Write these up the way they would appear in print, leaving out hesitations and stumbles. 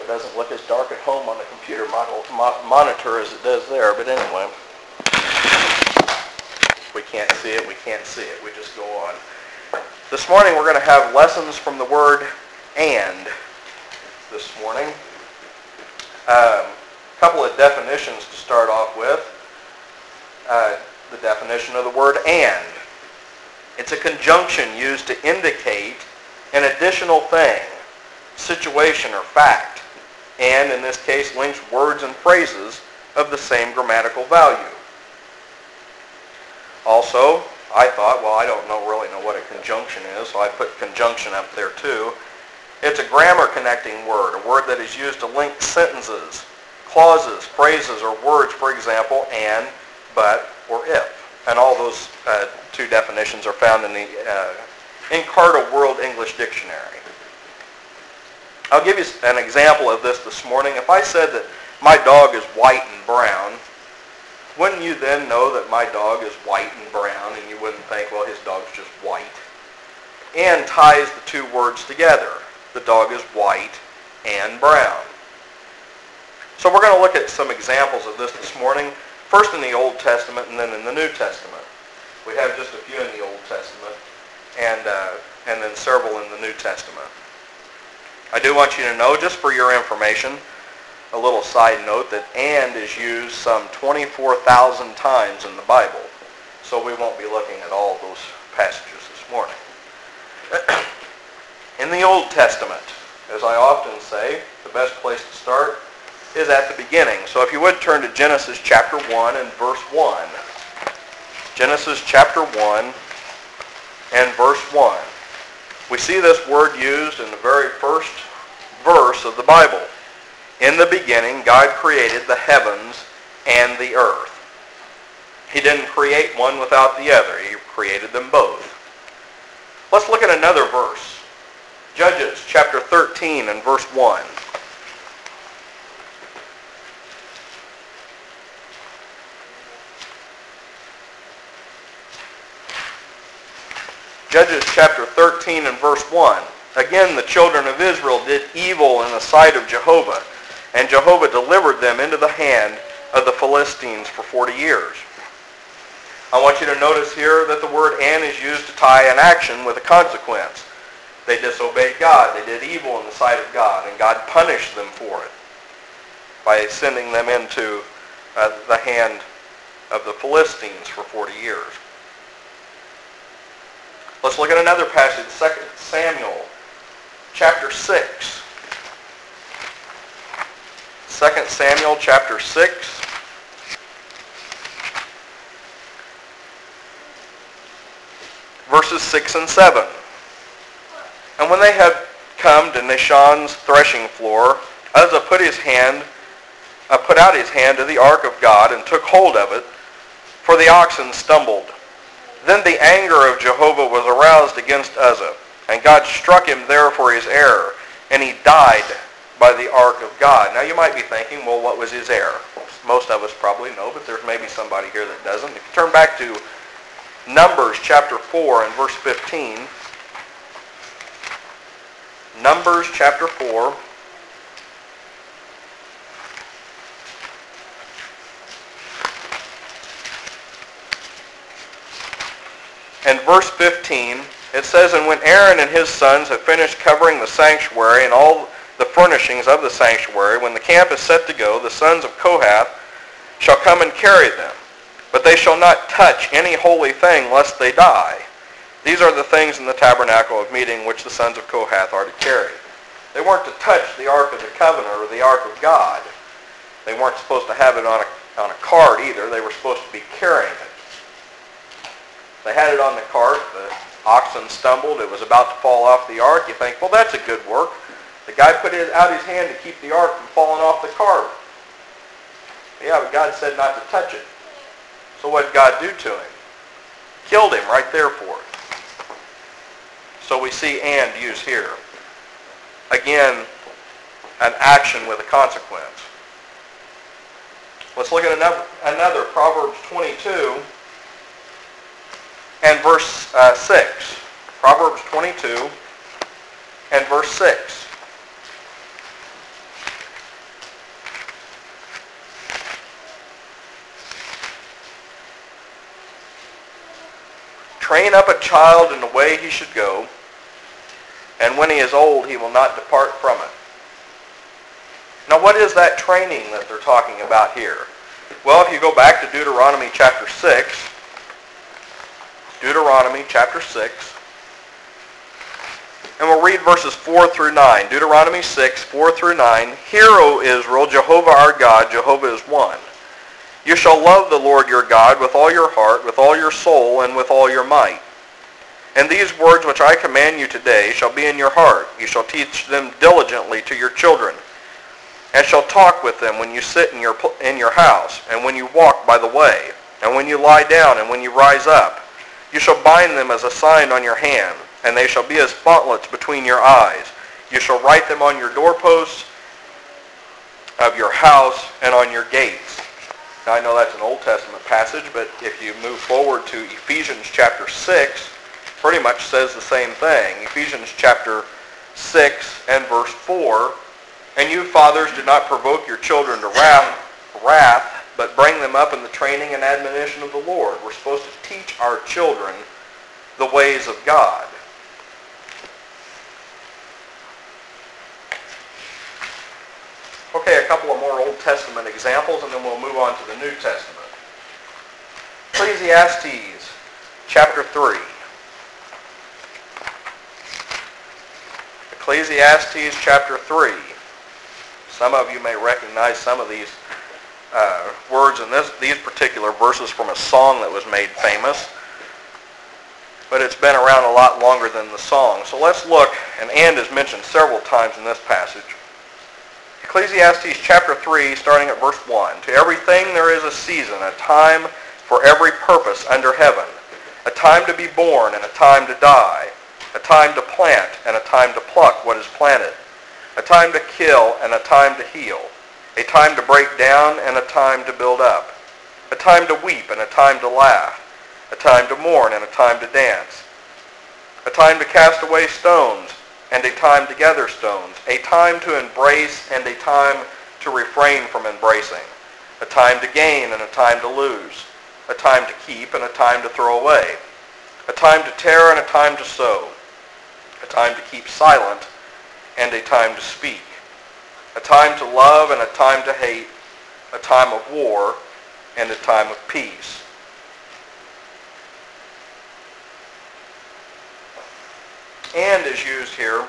it doesn't look as dark at home on the computer monitor as it does there. But anyway, if we can't see it, we can't see it. We just go on. This morning we're going to have lessons from the word "and" this morning. A couple of definitions to start off with. The definition of the word "and." It's a conjunction used to indicate an additional thing, situation, or fact, and in this case links words and phrases of the same grammatical value. Also, I thought, well, I don't really know what a conjunction is, so I put conjunction up there too. It's a grammar connecting word, a word that is used to link sentences, clauses, phrases, or words, for example, and, but, or if. And all those two definitions are found in the Encarta World English Dictionary. I'll give you an example of this morning. If I said that my dog is white and brown, wouldn't you then know that my dog is white and brown, and you wouldn't think, well, his dog's just white? And ties the two words together. The dog is white and brown. So we're going to look at some examples of this morning, first in the Old Testament and then in the New Testament. We have just a few in the Old Testament and then several in the New Testament. I do want you to know, just for your information, a little side note, that "and" is used some 24,000 times in the Bible. So we won't be looking at all those passages this morning. In the Old Testament, as I often say, the best place to start is at the beginning. So if you would turn to Genesis chapter 1 and verse 1. Genesis chapter 1 and verse 1. We see this word used in the very first verse of the Bible. In the beginning, God created the heavens and the earth. He didn't create one without the other. He created them both. Let's look at another verse. Judges chapter 13 and verse 1. Judges chapter 13 and verse 1. Again, the children of Israel did evil in the sight of Jehovah, and Jehovah delivered them into the hand of the Philistines for 40 years. I want you to notice here that the word "and" is used to tie an action with a consequence. They disobeyed God. They did evil in the sight of God, and God punished them for it by sending them into the hand of the Philistines for 40 years. Let's look at another passage, 2 Samuel chapter 6. 2 Samuel chapter 6. Verses 6 and 7. And when they had come to Nashon's threshing floor, Uzzah put out his hand to the ark of God and took hold of it, for the oxen stumbled. Then the anger of Jehovah was aroused against Uzzah, and God struck him there for his error, and he died by the ark of God. Now you might be thinking, well, what was his error? Most of us probably know, but there's maybe somebody here that doesn't. If you turn back to Numbers chapter 4 and verse 15. Numbers chapter 4. And verse 15, it says, "And when Aaron and his sons have finished covering the sanctuary and all the furnishings of the sanctuary, when the camp is set to go, the sons of Kohath shall come and carry them. But they shall not touch any holy thing lest they die. These are the things in the tabernacle of meeting which the sons of Kohath are to carry." They weren't to touch the Ark of the Covenant or the Ark of God. They weren't supposed to have it on a cart either. They were supposed to be carrying it. They had it on the cart. The oxen stumbled. It was about to fall off the ark. You think, well, that's a good work. The guy put out his hand to keep the ark from falling off the cart. Yeah, but God said not to touch it. So what did God do to him? Killed him right there for it. So we see "and" used here. Again, an action with a consequence. Let's look at another Proverbs 22 and verse 6. Proverbs 22 and verse 6. train up a child in the way he should go, and when he is old, he will not depart from it. Now, what is that training that they're talking about here? Well, if you go back to Deuteronomy chapter 6, and we'll read verses 4 through 9. Deuteronomy 6, 4 through 9. Hear, O Israel, Jehovah our God, Jehovah is one. You shall love the Lord your God with all your heart, with all your soul, and with all your might. And these words which I command you today shall be in your heart. You shall teach them diligently to your children, and shall talk with them when you sit in your house, and when you walk by the way, and when you lie down, and when you rise up. You shall bind them as a sign on your hand, and they shall be as frontlets between your eyes. You shall write them on your doorposts of your house and on your gates. Now, I know that's an Old Testament passage, but if you move forward to Ephesians chapter 6, pretty much says the same thing. Ephesians chapter 6 and verse 4, and you fathers do not provoke your children to wrath, but bring them up in the training and admonition of the Lord. We're supposed to teach our children the ways of God. Okay, a couple of more Old Testament examples, and then we'll move on to the New Testament. Ecclesiastes chapter 3. Ecclesiastes chapter 3. Some of you may recognize some of these words in these particular verses from a song that was made famous, but it's been around a lot longer than the song. So let's look, and is mentioned several times in this passage. Ecclesiastes chapter 3, starting at verse 1. To everything there is a season, a time for every purpose under heaven, a time to be born and a time to die, a time to plant and a time to pluck what is planted, a time to kill and a time to heal, a time to break down and a time to build up, a time to weep and a time to laugh, a time to mourn and a time to dance, a time to cast away stones and a time to gather stones, a time to embrace and a time to refrain from embracing, a time to gain and a time to lose, a time to keep and a time to throw away, a time to tear and a time to sow, a time to keep silent and a time to speak, a time to love and a time to hate, a time of war and a time of peace. And is used here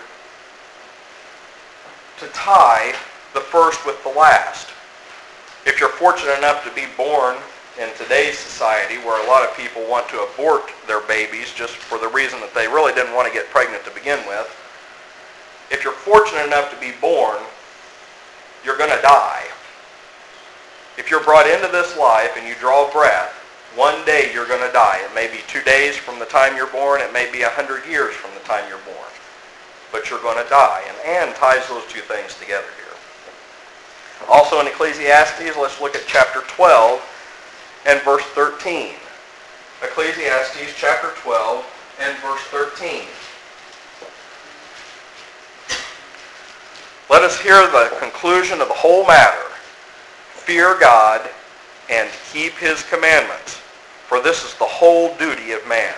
to tie the first with the last. If you're fortunate enough to be born in today's society, where a lot of people want to abort their babies just for the reason that they really didn't want to get pregnant to begin with, if you're fortunate enough to be born, you're going to die. If you're brought into this life and you draw breath, one day you're going to die. It may be 2 days from the time you're born. It may be 100 years from the time you're born. But you're going to die. And Anne ties those two things together here. Also in Ecclesiastes, let's look at chapter 12 and verse 13. Ecclesiastes chapter 12 and verse 13. Let us hear the conclusion of the whole matter. Fear God and keep his commandments, for this is the whole duty of man.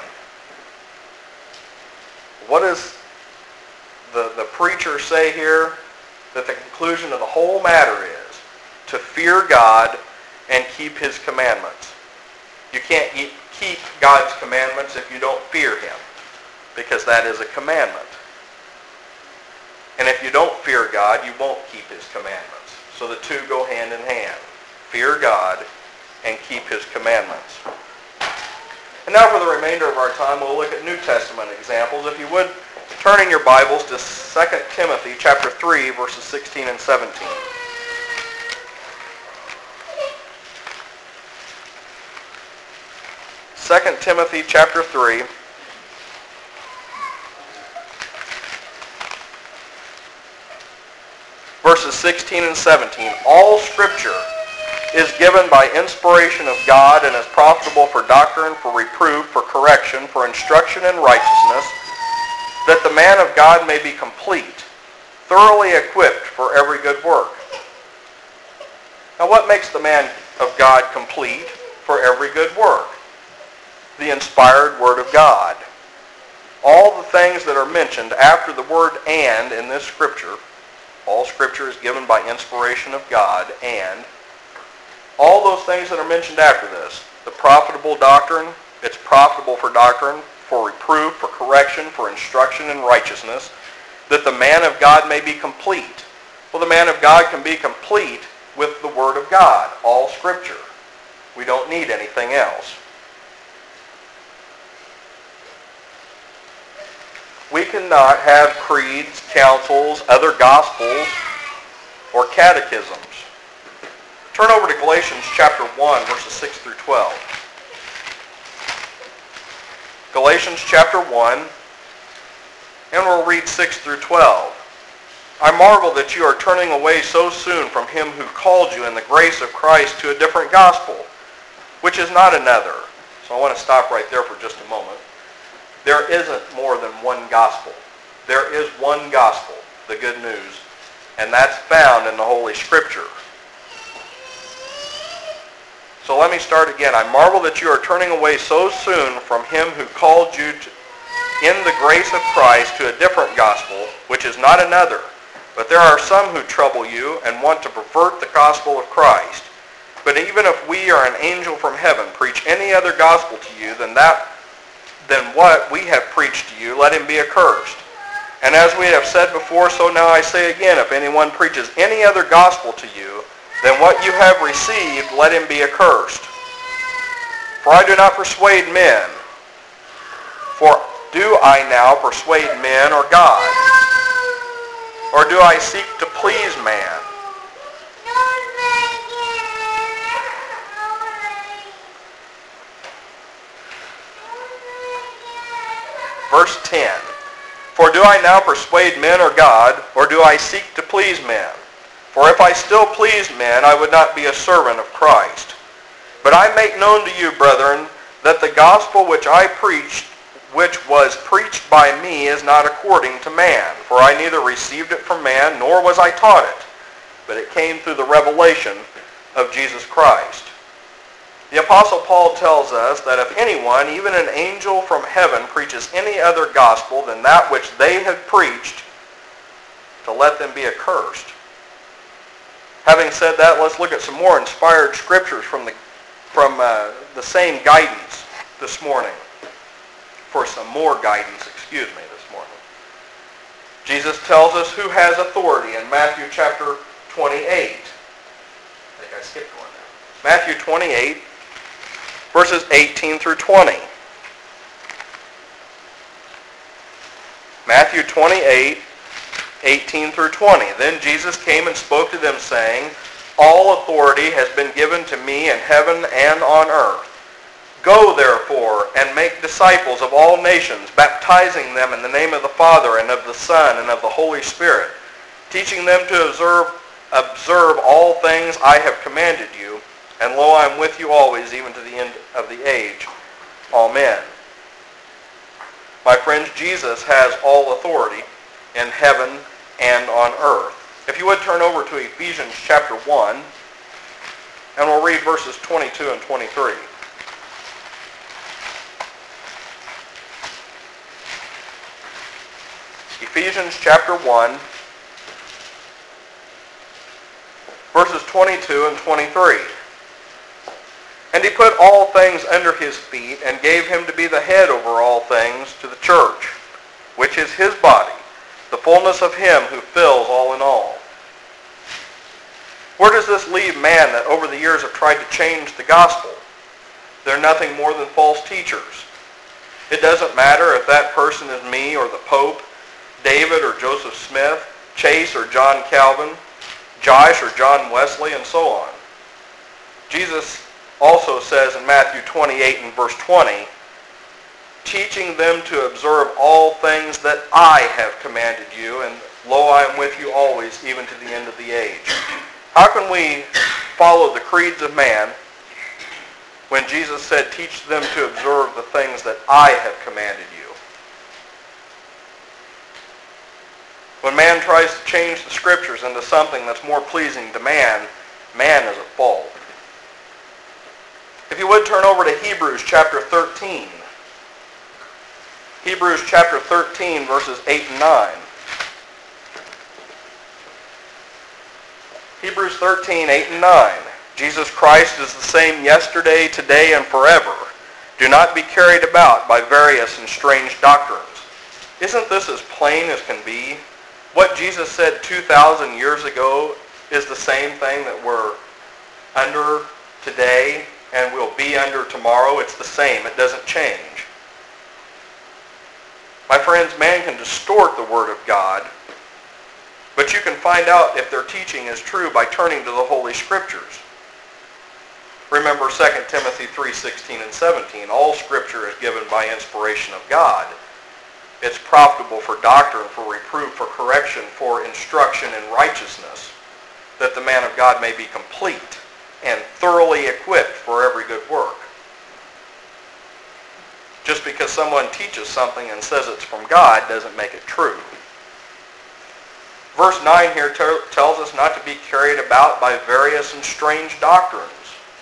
What does the preacher say here? That the conclusion of the whole matter is to fear God and keep his commandments. You can't keep God's commandments if you don't fear him, because that is a commandment. And if you don't fear God, you won't keep his commandments. So the two go hand in hand. Fear God and keep his commandments. And now for the remainder of our time, we'll look at New Testament examples. If you would, turn in your Bibles to 2 Timothy chapter 3, verses 16 and 17. 2 Timothy chapter 3, verses 16 and 17. All Scripture is given by inspiration of God and is profitable for doctrine, for reproof, for correction, for instruction in righteousness, that the man of God may be complete, thoroughly equipped for every good work. Now what makes the man of God complete for every good work? the inspired Word of God. All the things that are mentioned after the word "and" in this Scripture, all Scripture is given by inspiration of God, and all those things that are mentioned after this, the profitable doctrine, it's profitable for doctrine, for reproof, for correction, for instruction in righteousness, that the man of God may be complete. Well, the man of God can be complete with the Word of God, all Scripture. We don't need anything else. We cannot have creeds, councils, other gospels, or catechisms. Turn over to Galatians chapter 1, verses 6 through 12. Galatians chapter 1, and we'll read 6 through 12. I marvel that you are turning away so soon from him who called you in the grace of Christ to a different gospel, which is not another. So I want to stop right there for just a moment. There isn't more than one gospel. There is one gospel, the good news, and that's found in the Holy Scripture. So let me start again. I marvel that you are turning away so soon from him who called you in the grace of Christ to a different gospel, which is not another. But there are some who trouble you and want to pervert the gospel of Christ. But even if we or an angel from heaven preach any other gospel to you than what we have preached to you, let him be accursed. And as we have said before, so now I say again, if anyone preaches any other gospel to you than what you have received, let him be accursed. For I do not persuade men. For do I now persuade men or God? Or do I seek to please man? Verse 10. For do I now persuade men or God, or do I seek to please men? For if I still pleased men, I would not be a servant of Christ. But I make known to you, brethren, that the gospel which I preached, which was preached by me, is not according to man. For I neither received it from man, nor was I taught it, but it came through the revelation of Jesus Christ. The Apostle Paul tells us that if anyone, even an angel from heaven, preaches any other gospel than that which they have preached, to let them be accursed. Having said that, let's look at some more inspired scriptures from the same guidance this morning. For some more guidance, this morning. Jesus tells us who has authority in Matthew chapter 28. I think I skipped one now. Matthew 28, verses 18 through 20. Matthew 28, 18 through 20. Then Jesus came and spoke to them, saying, all authority has been given to me in heaven and on earth. Go, therefore, and make disciples of all nations, baptizing them in the name of the Father and of the Son and of the Holy Spirit, teaching them to observe all things I have commanded you. And lo, I am with you always, even to the end of the age. Amen. My friends, Jesus has all authority in heaven and on earth. If you would turn over to Ephesians chapter 1, and we'll read verses 22 and 23. Ephesians chapter 1, verses 22 and 23. And he put all things under his feet, and gave him to be the head over all things to the church, which is his body, the fullness of him who fills all in all. Where does this leave man that over the years have tried to change the gospel? They're nothing more than false teachers. It doesn't matter if that person is me or the Pope, David or Joseph Smith, Chase or John Calvin, Josh or John Wesley, and so on. Jesus also says in Matthew 28 and verse 20, teaching them to observe all things that I have commanded you, and lo, I am with you always, even to the end of the age. How can we follow the creeds of man when Jesus said, teach them to observe the things that I have commanded you? When man tries to change the scriptures into something that's more pleasing to man, man is at fault. If you would turn over to Hebrews chapter 13. Hebrews chapter 13, verses 8 and 9. Hebrews 13, 8 and 9. Jesus Christ is the same yesterday, today, and forever. Do not be carried about by various and strange doctrines. Isn't this as plain as can be? What Jesus said 2,000 years ago is the same thing that we're under today and will be under tomorrow. It's the same. It doesn't change. My friends, man can distort the Word of God, but you can find out if their teaching is true by turning to the Holy Scriptures. Remember 2 Timothy 3:16 and 17. All Scripture is given by inspiration of God. It's profitable for doctrine, for reproof, for correction, for instruction in righteousness, that the man of God may be complete and thoroughly equipped for every good work. Just because someone teaches something and says it's from God doesn't make it true. Verse 9 here tells us not to be carried about by various and strange doctrines,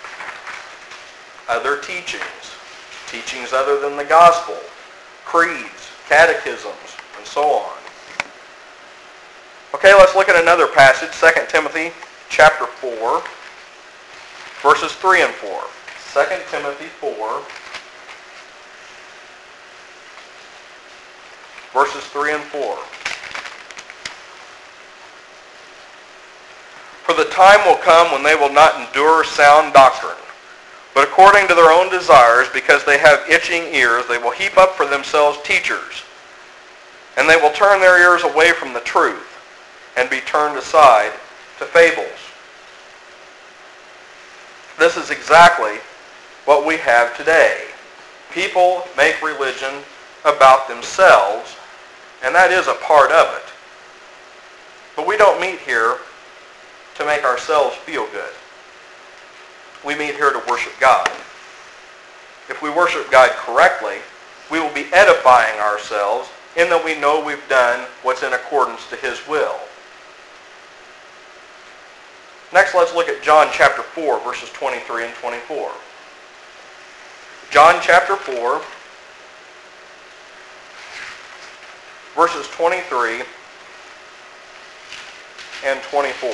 other teachings other than the gospel, creeds, catechisms, and so on. Okay, let's look at another passage, 2 Timothy chapter 4, verses 3 and 4. 2 Timothy 4, verses 3 and 4. For the time will come when they will not endure sound doctrine, but according to their own desires, because they have itching ears, they will heap up for themselves teachers, and they will turn their ears away from the truth and be turned aside to fables. This is exactly what we have today. People make religion about themselves, and that is a part of it. But we don't meet here to make ourselves feel good. We meet here to worship God. If we worship God correctly, we will be edifying ourselves in that we know we've done what's in accordance to His will. Next, let's look at John chapter 4, verses 23 and 24. John chapter 4, verses 23 and 24.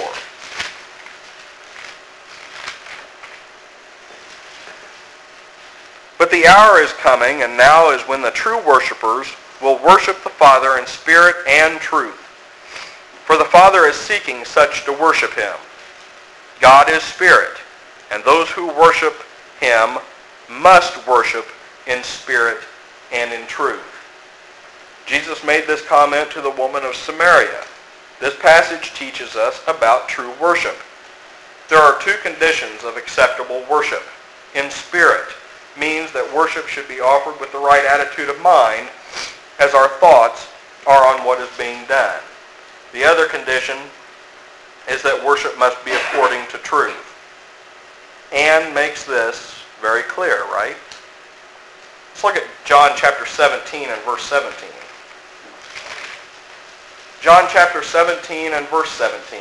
But the hour is coming, and now is when the true worshipers will worship the Father in spirit and truth. For the Father is seeking such to worship Him. God is spirit, and those who worship Him must worship in spirit and in truth. Jesus made this comment to the woman of Samaria. This passage teaches us about true worship. There are two conditions of acceptable worship. In spirit means that worship should be offered with the right attitude of mind as our thoughts are on what is being done. The other condition is that worship must be according to truth. Anne makes this very clear, right? Let's look at John chapter 17 and verse 17. John chapter 17 and verse 17.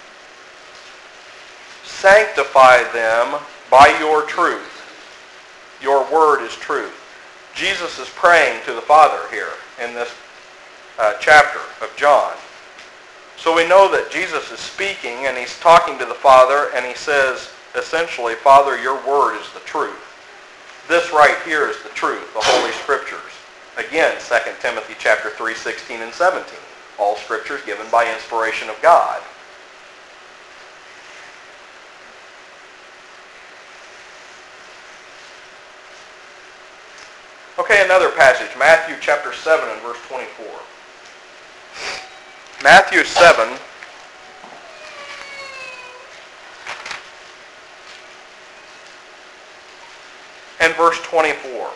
Sanctify them by your truth. Your word is truth. Jesus is praying to the Father here in this chapter of John. So we know that Jesus is speaking and He's talking to the Father, and He says, essentially, Father, your word is the truth. This right here is the truth, the Holy Scriptures. Again, 2 Timothy chapter 3, 16 and 17. All Scripture is given by inspiration of God. Okay, another passage, Matthew chapter 7 and verse 24. Matthew 7, and verse 24.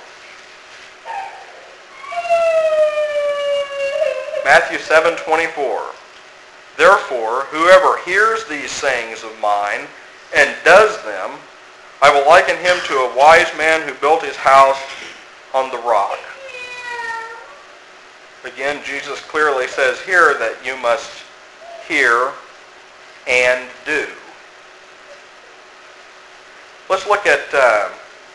Matthew 7:24. Therefore, whoever hears these sayings of mine and does them, I will liken him to a wise man who built his house on the rock. Again, Jesus clearly says here that you must hear and do. Let's look at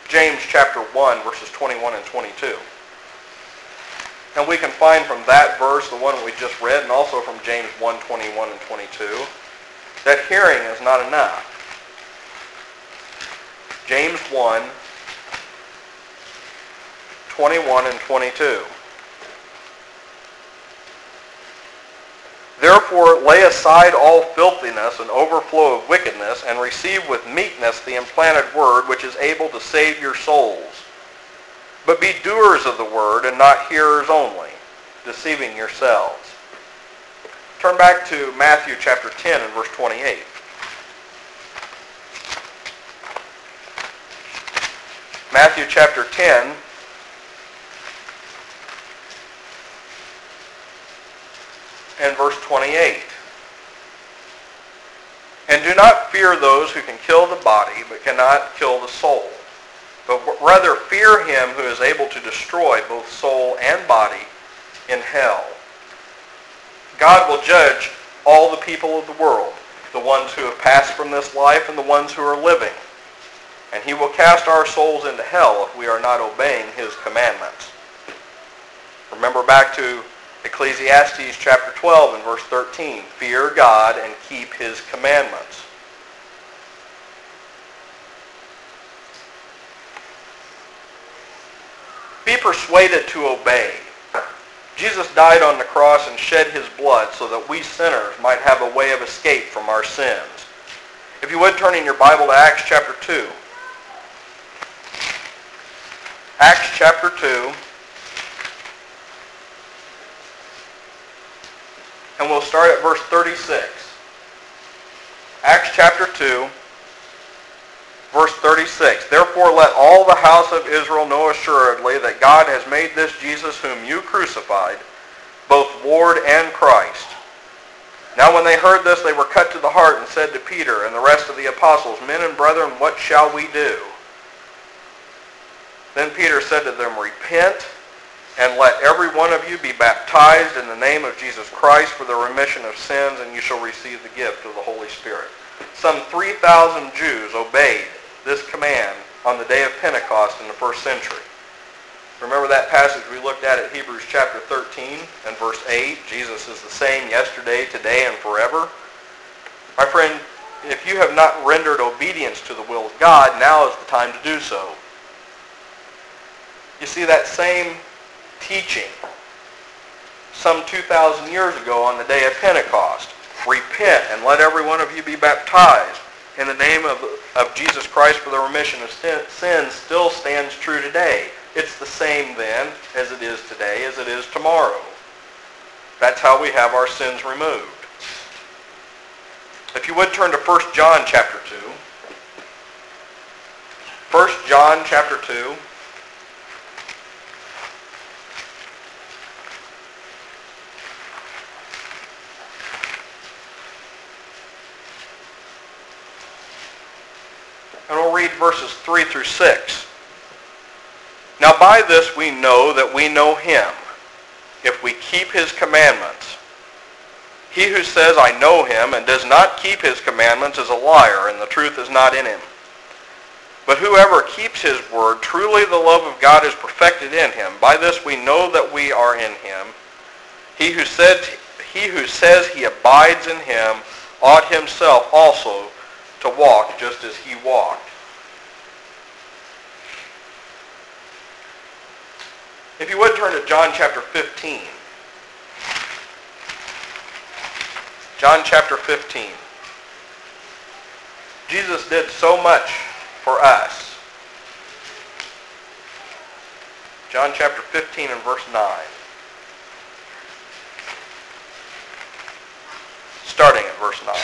James chapter 1, verses 21 and 22. And we can find from that verse, the one we just read, and also from James 1, 21 and 22, that hearing is not enough. James 1, 21 and 22. Therefore lay aside all filthiness and overflow of wickedness, and receive with meekness the implanted word, which is able to save your souls. But be doers of the word, and not hearers only, deceiving yourselves. Turn back to Matthew chapter 10 and verse 28. Matthew chapter 10 and verse 28. And do not fear those who can kill the body, but cannot kill the soul. But rather fear him who is able to destroy both soul and body in hell. God will judge all the people of the world, the ones who have passed from this life and the ones who are living. And he will cast our souls into hell if we are not obeying his commandments. Remember back to Ecclesiastes chapter 12 and verse 13. Fear God and keep his commandments. Be persuaded to obey. Jesus died on the cross and shed his blood so that we sinners might have a way of escape from our sins. If you would, turn in your Bible to Acts chapter 2. Acts chapter 2. And we'll start at verse 36. Acts chapter 2. Verse 36, therefore let all the house of Israel know assuredly that God has made this Jesus whom you crucified, both Lord and Christ. Now when they heard this, they were cut to the heart and said to Peter and the rest of the apostles, Men and brethren, what shall we do? Then Peter said to them, Repent, and let every one of you be baptized in the name of Jesus Christ for the remission of sins, and you shall receive the gift of the Holy Spirit. Some 3,000 Jews obeyed this command on the day of Pentecost in the first century. Remember that passage we looked at Hebrews chapter 13 and verse 8? Jesus is the same yesterday, today, and forever. My friend, if you have not rendered obedience to the will of God, now is the time to do so. You see, that same teaching some 2,000 years ago on the day of Pentecost, repent and let every one of you be baptized in the name of Jesus Christ for the remission of sins, still stands true today. It's the same then as it is today, as it is tomorrow. That's how we have our sins removed. If you would turn to 1 John chapter 2. 1 John chapter 2. And we'll read verses 3 through 6. Now by this we know that we know him, if we keep his commandments. He who says, I know him, and does not keep his commandments is a liar, and the truth is not in him. But whoever keeps his word, truly the love of God is perfected in him. By this we know that we are in him. He who says he abides in him ought himself also to walk just as he walked. If you would turn to John chapter 15. John chapter 15. Jesus did so much for us. John chapter 15 and verse 9. Starting at verse 9.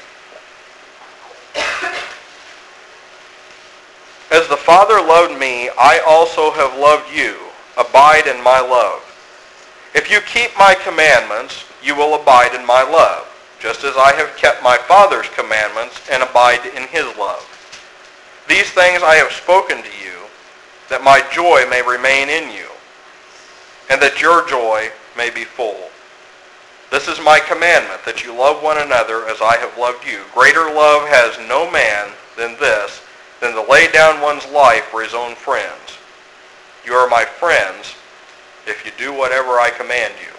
As the Father loved me, I also have loved you. Abide in my love. If you keep my commandments, you will abide in my love, just as I have kept my Father's commandments and abide in his love. These things I have spoken to you, that my joy may remain in you, and that your joy may be full. This is my commandment, that you love one another as I have loved you. Greater love has no man than this, than to lay down one's life for his own friends. You are my friends if you do whatever I command you.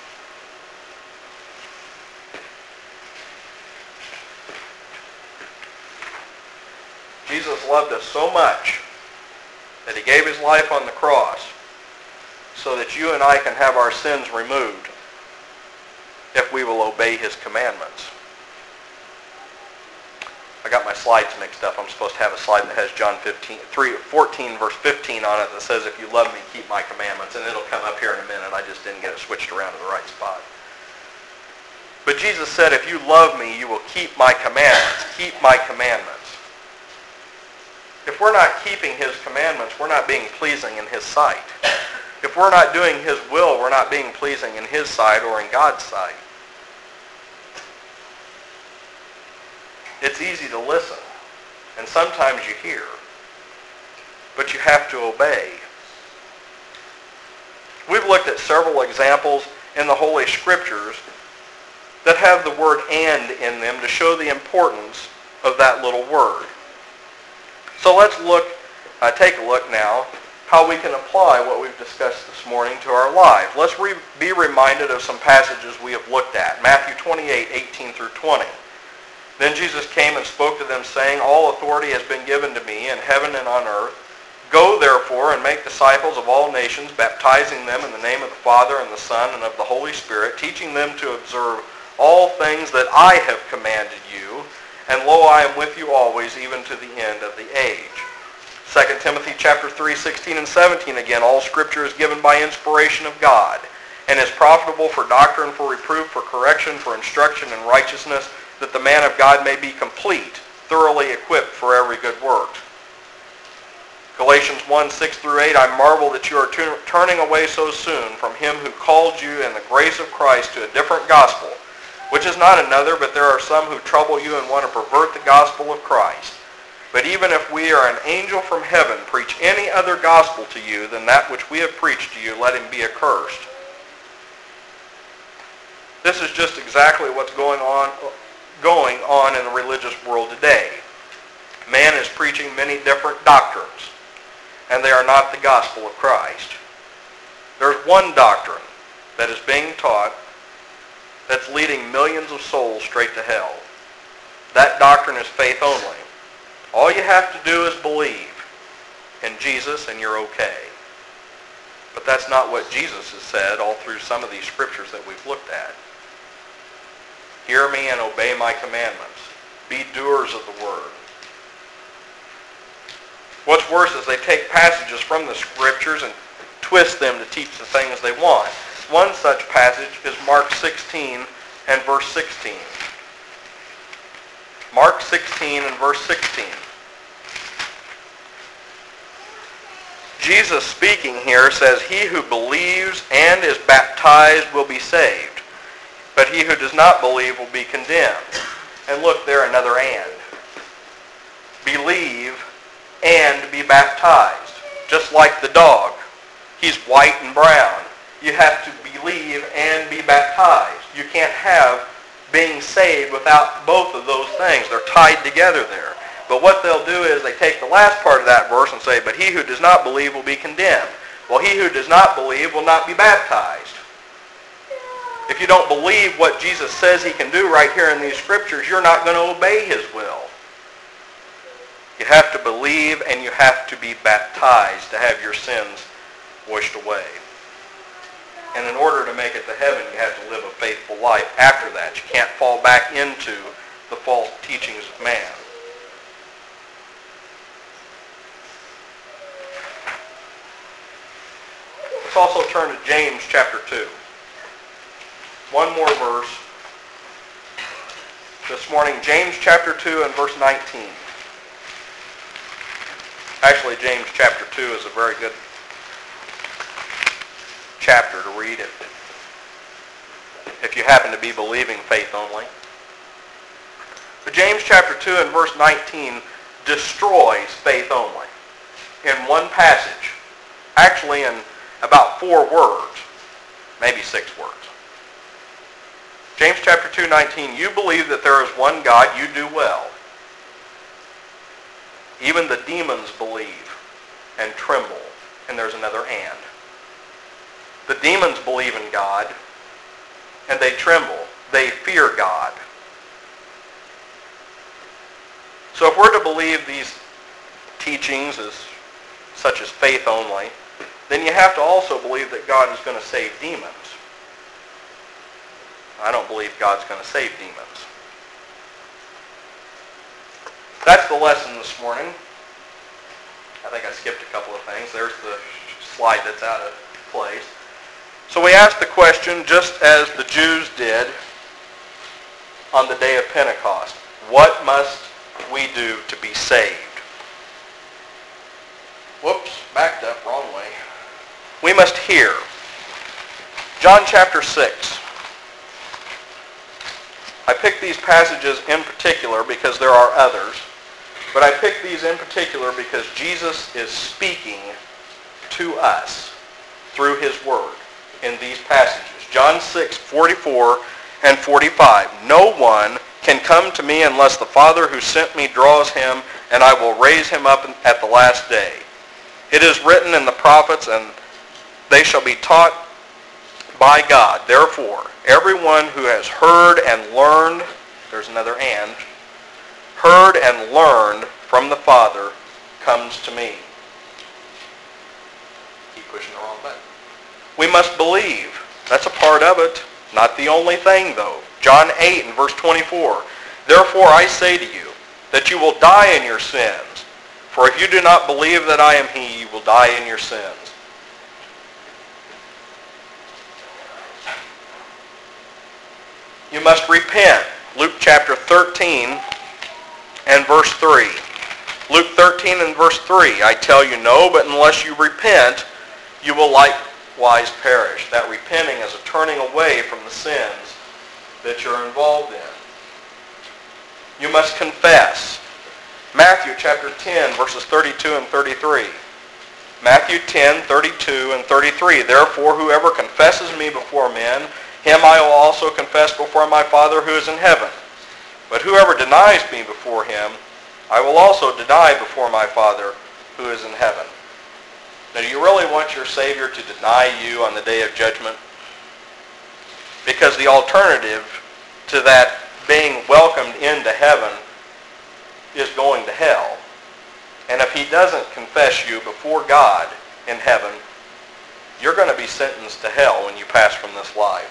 Jesus loved us so much that he gave his life on the cross so that you and I can have our sins removed if we will obey his commandments. I got my slides mixed up. I'm supposed to have a slide that has John 14 verse 15 on it that says, if you love me, keep my commandments. And it'll come up here in a minute. I just didn't get it switched around to the right spot. But Jesus said, if you love me, you will keep my commandments. Keep my commandments. If we're not keeping his commandments, we're not being pleasing in his sight. If we're not doing his will, we're not being pleasing in his sight or in God's sight. It's easy to listen, and sometimes you hear, but you have to obey. We've looked at several examples in the Holy Scriptures that have the word "and" in them to show the importance of that little word. So let's take a look now how we can apply what we've discussed this morning to our lives. Let's be reminded of some passages we have looked at. Matthew 28, 18 through 20. Then Jesus came and spoke to them, saying, all authority has been given to me in heaven and on earth. Go therefore and make disciples of all nations, baptizing them in the name of the Father and the Son and of the Holy Spirit, teaching them to observe all things that I have commanded you. And lo, I am with you always, even to the end of the age. 2 Timothy chapter 3, 16 and 17 again, all Scripture is given by inspiration of God, and is profitable for doctrine, for reproof, for correction, for instruction in righteousness, that the man of God may be complete, thoroughly equipped for every good work. Galatians 1, 6 through 8, I marvel that you are turning away so soon from him who called you in the grace of Christ to a different gospel, which is not another, but there are some who trouble you and want to pervert the gospel of Christ. But even if we or an angel from heaven preach any other gospel to you than that which we have preached to you, let him be accursed. This is just exactly what's going on in the religious world today. Man is preaching many different doctrines, and they are not the gospel of Christ. There's one doctrine that is being taught that's leading millions of souls straight to hell. That doctrine is faith only. All you have to do is believe in Jesus and you're okay. But that's not what Jesus has said all through some of these scriptures that we've looked at. Hear me and obey my commandments. Be doers of the word. What's worse is they take passages from the scriptures and twist them to teach the things they want. One such passage is Mark 16 and verse 16. Mark 16 and verse 16. Jesus speaking here says, he who believes and is baptized will be saved, but he who does not believe will be condemned. And look there, another and. Believe and be baptized. Just like the dog. He's white and brown. You have to believe and be baptized. You can't have being saved without both of those things. They're tied together there. But what they'll do is they take the last part of that verse and say, but he who does not believe will be condemned. Well, he who does not believe will not be baptized. If you don't believe what Jesus says he can do right here in these scriptures, you're not going to obey his will. You have to believe and you have to be baptized to have your sins washed away. And in order to make it to heaven, you have to live a faithful life after that. You can't fall back into the false teachings of man. Let's also turn to James chapter 2. One more verse this morning. James chapter 2 and verse 19. Actually, James chapter 2 is a very good chapter to read if you happen to be believing faith only. But James chapter 2 and verse 19 destroys faith only in one passage. Actually in about 4 words, maybe 6 words. James chapter 2, 19, you believe that there is one God, you do well. Even the demons believe and tremble. And there's another and. The demons believe in God, and they tremble. They fear God. So if we're to believe these teachings such as faith only, then you have to also believe that God is going to save demons. I don't believe God's going to save demons. That's the lesson this morning. I think I skipped a couple of things. There's the slide that's out of place. So we asked the question, just as the Jews did on the day of Pentecost, what must we do to be saved? Whoops, backed up, wrong way. We must hear. John chapter 6. I picked these passages in particular because there are others, but I picked these in particular because Jesus is speaking to us through his word in these passages. John 6, 44 and 45. No one can come to me unless the Father who sent me draws him, and I will raise him up at the last day. It is written in the prophets, and they shall be taught by God. Therefore, everyone who has heard and learned, there's another and, heard and learned from the Father comes to me. Keep pushing the wrong button. We must believe. That's a part of it. Not the only thing, though. John 8 and verse 24. Therefore I say to you that you will die in your sins. For if you do not believe that I am he, you will die in your sins. You must repent. Luke chapter 13 and verse 3. Luke 13 and verse 3. I tell you no, but unless you repent, you will likewise perish. That repenting is a turning away from the sins that you're involved in. You must confess. Matthew chapter 10, verses 32 and 33. Matthew 10, 32 and 33. Therefore, whoever confesses me before men, him I will also confess before my Father who is in heaven. But whoever denies me before him, I will also deny before my Father who is in heaven. Now, do you really want your Savior to deny you on the day of judgment? Because the alternative to that being welcomed into heaven is going to hell. And if he doesn't confess you before God in heaven, you're going to be sentenced to hell when you pass from this life.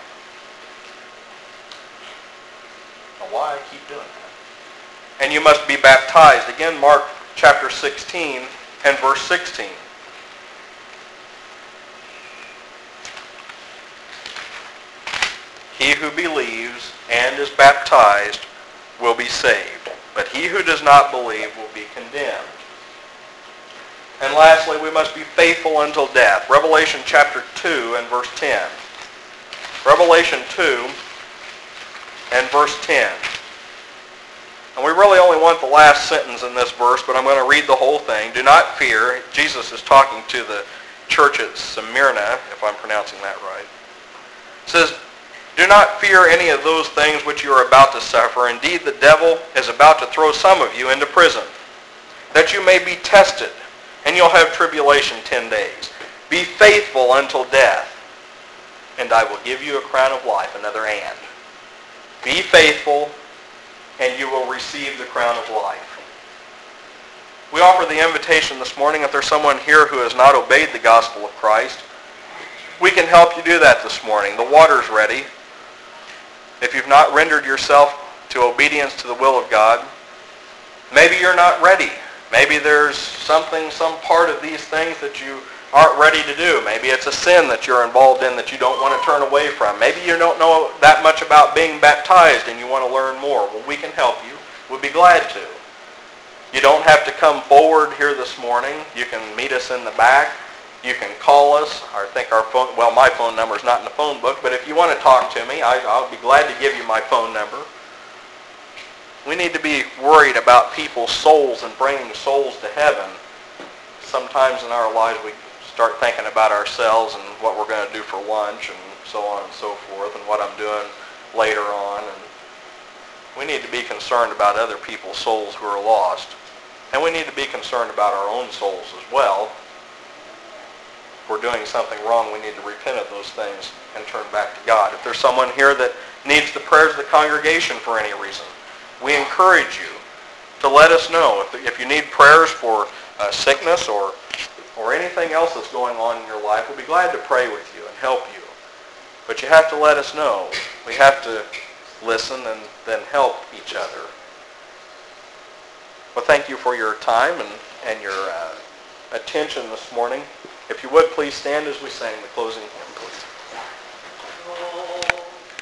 Now, why I keep doing that? And you must be baptized. Again, Mark chapter 16 and verse 16. He who believes and is baptized will be saved, but he who does not believe will be condemned. And lastly, we must be faithful until death. Revelation chapter 2 and verse 10. Revelation 2 and verse 10. And we really only want the last sentence in this verse, but I'm going to read the whole thing. Do not fear. Jesus is talking to the church at Smyrna, if I'm pronouncing that right. It says, do not fear any of those things which you are about to suffer. Indeed, the devil is about to throw some of you into prison, that you may be tested, and you'll have tribulation 10 days. Be faithful until death, and I will give you a crown of life. Another and. Be faithful, and you will receive the crown of life. We offer the invitation this morning, if there's someone here who has not obeyed the gospel of Christ, we can help you do that this morning. The water's ready. If you've not rendered yourself to obedience to the will of God, maybe you're not ready. Maybe there's some part of these things that you aren't ready to do. Maybe it's a sin that you're involved in that you don't want to turn away from. Maybe you don't know that much about being baptized and you want to learn more. Well, we can help you. We'd be glad to. You don't have to come forward here this morning. You can meet us in the back. You can call us. I think our phone, well, my phone number is not in the phone book, but if you want to talk to me, I'll be glad to give you my phone number. We need to be worried about people's souls and bringing souls to heaven. Sometimes in our lives we start thinking about ourselves and what we're going to do for lunch and so on and so forth and what I'm doing later on. And we need to be concerned about other people's souls who are lost. And we need to be concerned about our own souls as well. If we're doing something wrong, we need to repent of those things and turn back to God. If there's someone here that needs the prayers of the congregation for any reason, we encourage you to let us know. If you need prayers for sickness or anything else that's going on in your life, we'll be glad to pray with you and help you. But you have to let us know. We have to listen and then help each other. Well, thank you for your time and your attention this morning. If you would, please stand as we sing the closing hymn.